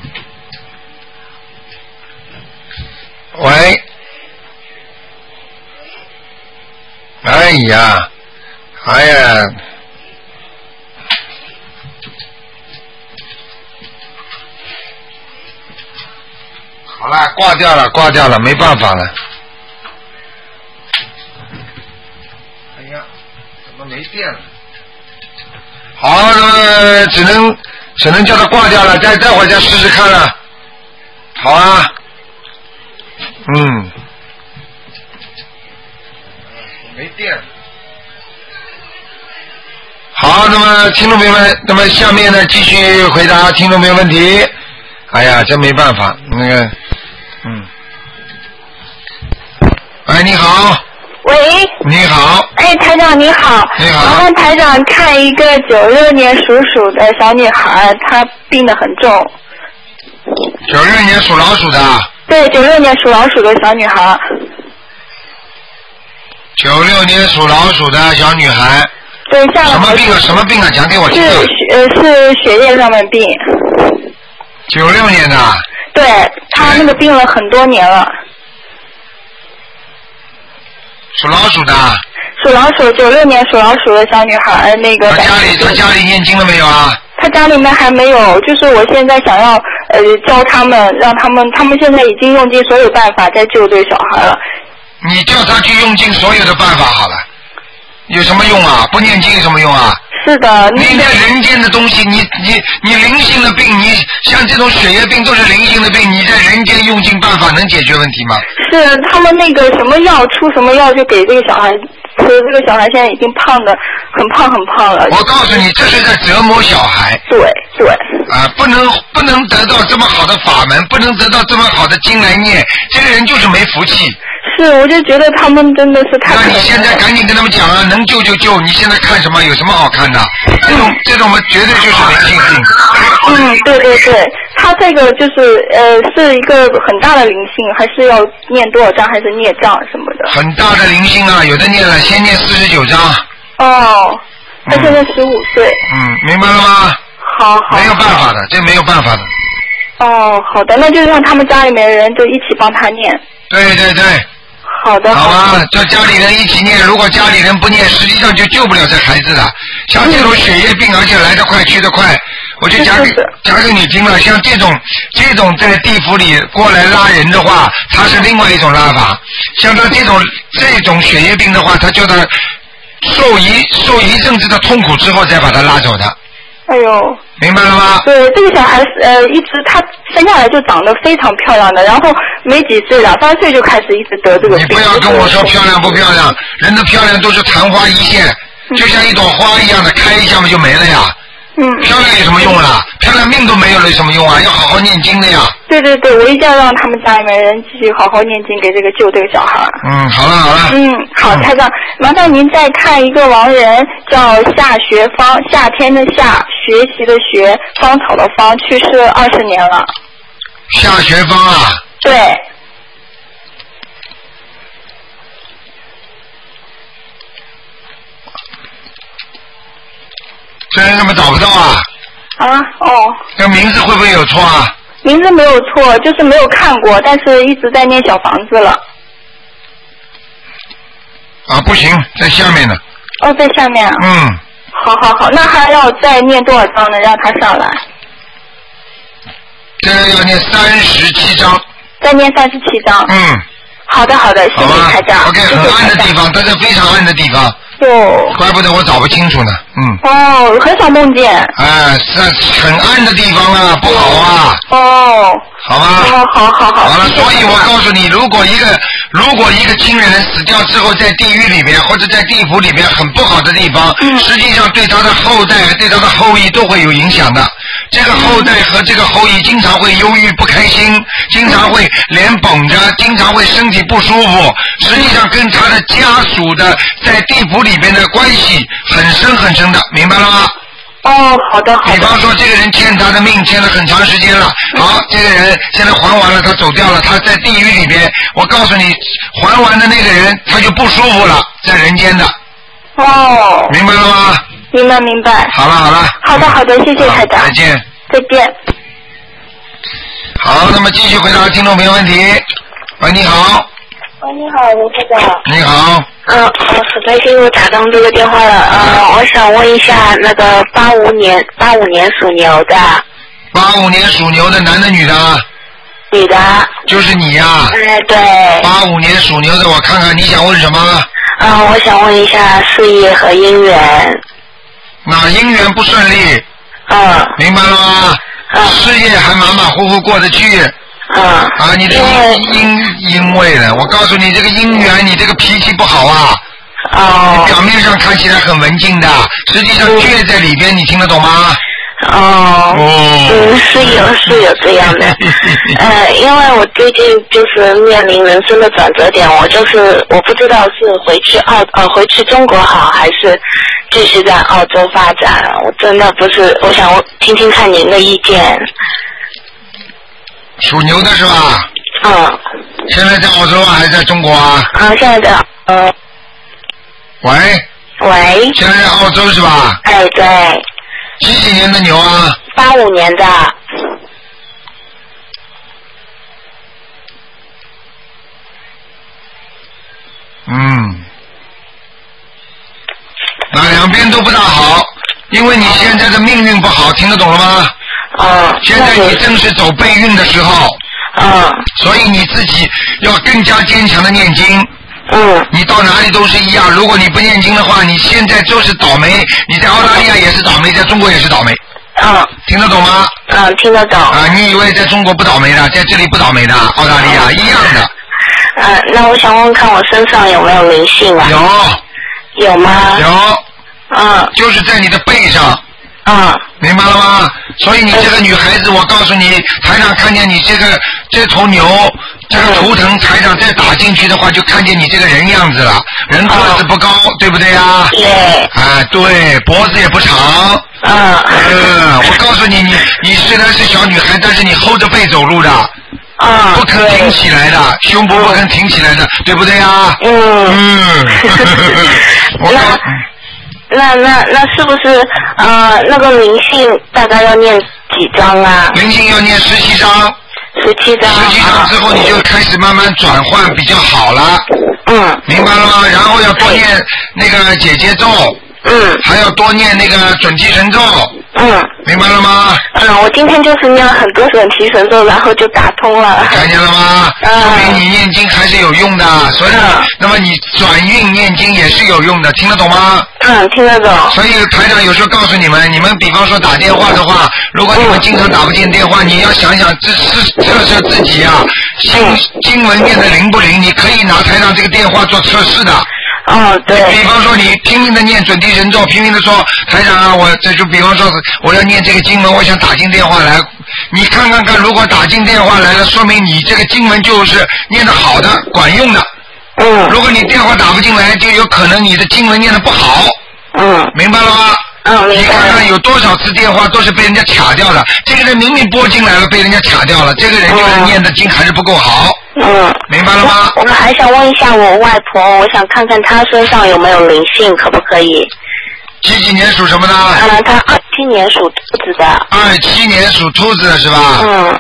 喂，哎呀，好了，挂掉了，没办法了。哎呀，怎么没电了？好，那只能叫他挂掉了，待会儿再试试看了。好啊。没电了。好，那么听众朋友们，那么下面呢继续回答听众朋友问题。哎呀，真没办法，那个，哎，你好。 喂。 你好。 哎，台长你好。 你好。 麻烦台长看一个96年属鼠的小女孩，她病得很重。 96年属老鼠的。 对，96年属老鼠的小女孩。 96年属老鼠的小女孩。 对， 什么病啊？讲给我听。 是血液上面病。 96年的。 对，她那个病了很多年了。 属老鼠的。 属老鼠，96年属老鼠的小女孩，那个。 她家里念经了没有啊？ 他家里面还没有，就是我现在想要教他们，让他们现在已经用尽所有办法在救这个小孩了。 你叫他去用尽所有的办法好了，有什么用啊？不念经有什么用啊？ 是的。 你在人间的东西，你灵性的病，你像这种血液病都是灵性的病，你在人间用尽办法能解决问题吗？ 是他们那个什么药出什么药就给这个小孩吃，这个小孩现在已经胖的很胖了。 我告诉你，这是在折磨小孩。 对。 啊，不能得到这么好的法门，不能得到这么好的经来念，这个人就是没福气。 是，我就觉得他们真的是太…… 那你现在赶紧跟他们讲啊，能救就救，你现在看什么？有什么好看的？这种绝对就是灵性病。 对，他这个就是是一个很大的灵性，还是要念多少章，还是孽障什么的？ 很大的灵性啊，有的念了，先念49章。 哦，他现在15岁。 明白了吗？ 好。 没有办法的，这没有办法的。 哦，好的，那就让他们家里面的人就一起帮他念。 对对对。 好的。 好吧，叫家里人一起念，如果家里人不念，实际上就救不了这孩子了。像这种血液病，而且来得快去得快，我就讲给你听了。像这种在地府里过来拉人的话，他是另外一种拉法。像他这种血液病的话，他就得受一阵子的痛苦之后再把他拉走的。 哎呦， 明白了吗？ 对，这个小孩一直他生下来就长得非常漂亮的，然后没几岁2、3岁就开始一直得这个病。 你不要跟我说漂亮不漂亮，人的漂亮都是昙花一现，就像一朵花一样的，开一下嘛就没了呀。漂亮有什么用啦？漂亮命都没有了有什么用啊？要好好念经的呀。对对对，我一定要让他们家里面人继续好好念经，给救这个小孩。好了好了。好，台长，麻烦您再看一个亡人，叫夏学芳，夏天的夏，学习的学，芳草的芳，去世20年了。夏学芳啊？对。这人怎么找不到啊？这名字会不会有错啊？名字没有错，就是没有看过，但是一直在念小房子了。不行，在下面呢。在下面啊。好，那还要再念多少章呢？让他上来。这个要念37章。再念37章。好的，谢谢台长。OK， 很暗的地方，它是非常暗的地方。怪不得我找不清楚呢。很少梦见。是很暗的地方啊，不好啊。好吗？好了，所以我告诉你，如果一个亲人死掉之后，在地狱里边或者在地府里边很不好的地方，实际上对他的后代、对他的后裔都会有影响的。这个后代和这个后裔经常会忧郁不开心，经常会脸绷着，经常会身体不舒服，实际上跟他的家属的在地府里边的关系很深很深的，明白了吗？好的。比方说这个人欠他的命欠了很长时间了，好，这个人现在还完了，他走掉了，他在地狱里边，我告诉你，还完的那个人他就不舒服了，在人间的。明白了吗？明白。好了。好的，谢谢台长。再见。好，那么继续回答听众朋友问题。喂，你好。你好，卢台长。你好。很开心我打通这个电话了。我想问一下，那个85年属牛的。85年属牛的，男的女的？女的。就是你呀。对。85年属牛的，我看看你想问什么？我想问一下事业和姻缘。姻缘不顺利。明白了吗？事业还马马虎虎过得去。你这个因为呢，我告诉你，这个姻缘，你这个脾气不好啊。你表面上看起来很文静的，实际上倔在里边，你听得懂吗？是有这样的。因为我最近就是面临人生的转折点，我不知道是回去中国好，还是继续在澳洲发展。我真的不是，我想听听看您的意见。属牛的是吧？现在在澳洲啊，还是在中国啊？现在在喂。现在在澳洲是吧？对。几年的牛啊？85年的。那两边都不大好，因为你现在的命运不好，听得懂了吗？现在你正是走背运的时候，所以你自己要更加坚强的念经。你到哪里都是一样，如果你不念经的话，你现在就是倒霉，你在澳大利亚也是倒霉，在中国也是倒霉。听得懂吗？听得懂。你以为在中国不倒霉的，在这里不倒霉的，澳大利亚一样的。那我想问看我身上有没有灵性啊？有吗？有。就是在你的背上。明白了吗？所以你这个女孩子，我告诉你，台上看见你这头牛，这个图腾台上再打进去的话，就看见你这个人样子了。人个子不高，对不对呀？对，脖子也不长。我告诉你，你虽然是小女孩，但是你hold着背走路的。不肯挺起来的，胸部不肯挺起来的，对不对呀？那是不是那个灵性大概要念几张啊？ 灵性要念17章。 17章。 17章之后你就开始慢慢转换比较好了。明白了吗？然后要多念那个姐姐咒。还要多念那个准提神咒。明白了吗？ 我今天就是念了很多准提神咒，然后就打通了。 看见了吗？说明你念经还是有用的，所以那么你转运念经也是有用的，听得懂吗？ 听得懂。 所以台长有时候告诉你们比方说打电话的话，如果你们经常打不进电话，你要想想这是自己啊，经文念的灵不灵？你可以拿台长这个电话做测试的。 对。 比方说你拼命的念准提神咒，拼命的说台长啊，我这就比方说我要念这个经文，我想打进电话来，你看看看，如果打进电话来了，说明你这个经文就是念得好的，管用的。如果你电话打不进来，就有可能你的经文念得不好。明白了吗？你看看有多少次电话都是被人家卡掉的，这个人明明拨进来了，被人家卡掉了，这个人就是念的经还是不够好。明白了吗？ 我还想问一下我外婆，我想看看她身上有没有灵性，可不可以？ 几年属什么的？ 她27年属兔子的。 27年属兔子的是吧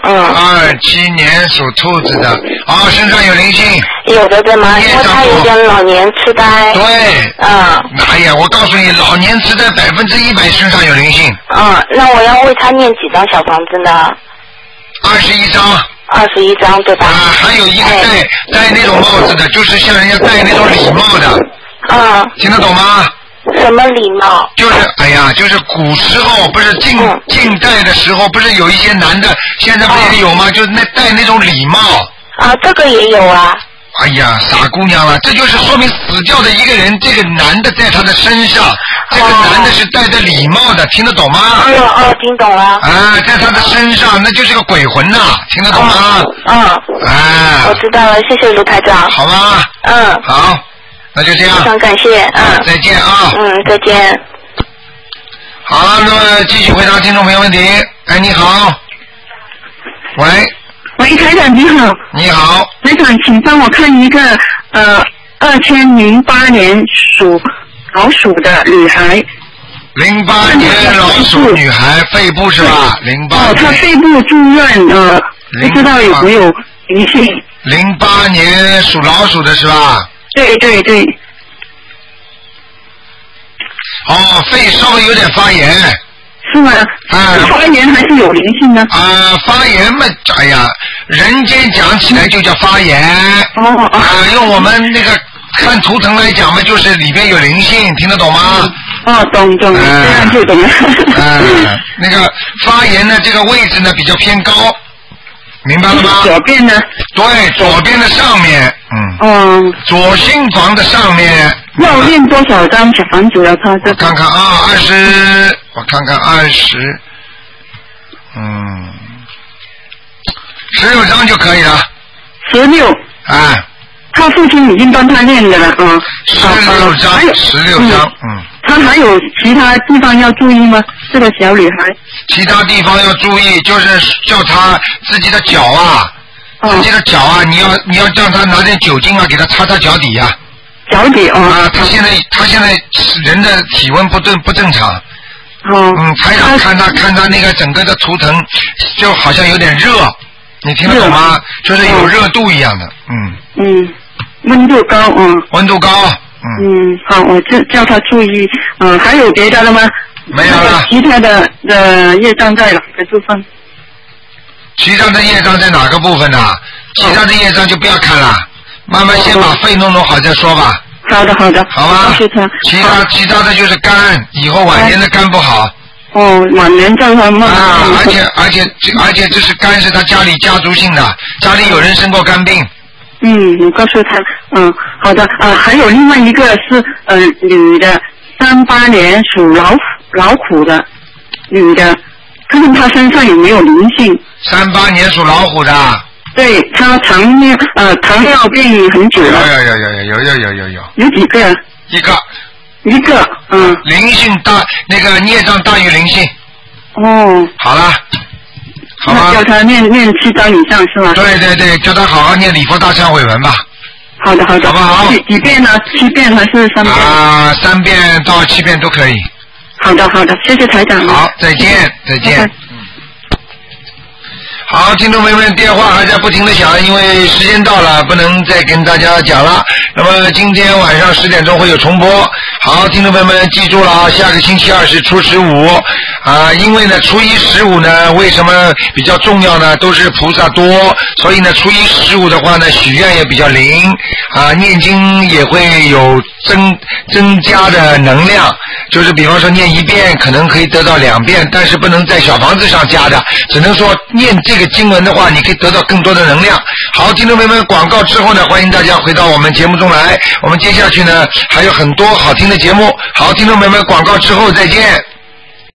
？27年属兔子的，身上有灵性。 有的对吗？因为她有点老年痴呆。 对。哪呀？我告诉你，老年痴呆100%身上有灵性。 那我要为她念几张小房子呢 ？21张。 21张对吧？ 还有一个戴那种帽子的，就是像人家戴那种礼帽的。听得懂吗？ 什么礼帽？ 就是古时候不是近代的时候，不是有一些男的，现在不也有吗？就是戴那种礼帽。 这个也有啊。 哎呀，傻姑娘了，这就是说明死掉的一个人，这个男的在他的身上，这个男的是戴着礼帽的，听得懂吗？ 听懂了。 在他的身上，那就是个鬼魂呐，听得懂吗？ 我知道了，谢谢卢台长。 好吗？好，那就这样。 非常感谢。 再见啊。 再见。 好，那么继续回答听众朋友问题。你好。 喂，台长你好。 你好。 台长，请帮我看一个2008年属老鼠的女孩。 08年老鼠女孩，肺部是吧？08年。 她肺部住院不知道有没有灵性。 08年属老鼠的是吧？ 对。 肺稍微有点发炎。 是吗？发炎还是有灵性呢？ 发炎嘛，人间讲起来就叫发炎。用我们那个看图腾来讲嘛，就是里边有灵性，听得懂吗？ 懂，这样就懂了。 那个发炎的这个位置呢比较偏高，明白了吗？ 左边呢？ 对，左边的上面。左心房的上面。 要练多少张小房子了？他这看看20，我看看20，16张就可以了。 16。他父亲已经帮他练的了16张。他还有其他地方要注意吗？这个小女孩。 其他地方要注意，就是叫他自己的脚自己的脚你要让他拿点酒精给他擦脚底呀。 脚底他现在人的体温不正常。台长看他那个整个的图腾，就好像有点热，你听得懂吗？就是有热度一样的。 温度高。 温度高。 好，我叫他注意。还有别的了吗？ 没有了。 其他的业障在哪个部分？ 其他的业障在哪个部分呢？其他的业障就不要看了，慢慢先把肺弄好再说吧。 好的。 好吧。其他的就是肝，以后晚年的肝不好。 晚年让他慢慢。 而且这是肝是他家里家族性的，家里有人生过肝病。 我告诉他。好的。还有另外一个是女的，38年属老虎的女的，看看她身上有没有灵性。 38年属老虎的。 对，她糖尿病很久了。 有。 有几个？一个。 灵性大，那个孽障大于灵性。好了。好吧。 叫他念7章以上是吗？ 对，叫他好好念礼佛大忏悔文吧。 好的。好不好？几遍呢？7遍还是3遍 ？3遍到7遍都可以。 好的，谢谢台长。 好，再见。 好，听众朋友们，电话还在不停的响，因为时间到了，不能再跟大家讲了。那么今天晚上10点钟会有重播。好，听众朋友们记住了啊，下个星期二是初15啊，因为呢初一15呢，为什么比较重要呢？都是菩萨多，所以呢初一15的话呢，许愿也比较灵啊，念经也会有增加的能量。就是比方说念1遍可能可以得到2遍，但是不能在小房子上加的，只能说念这个经文的话，你可以得到更多的能量。好，听众朋友们，广告之后呢，欢迎大家回到我们节目中来。我们接下去呢还有很多好听的节目。好，听众朋友们，广告之后再见。